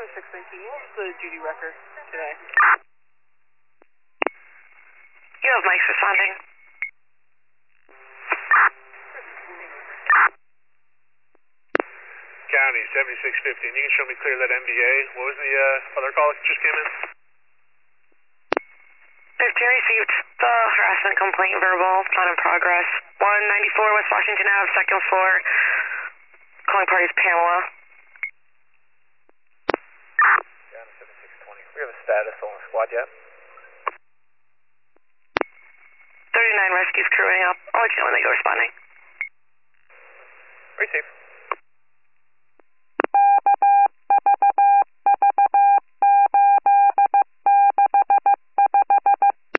7618, what's the duty record today? You have Mike's responding. County 7615, you can show me clear that MVA. What was the other call that just came in? 15 received the harassment complaint verbal, not in progress. 194 West Washington Ave, second floor. Calling parties Pamela. County 7620, we have a status on the squad yet? 39 rescues crewing up. I'll let you know when they go responding. Receive.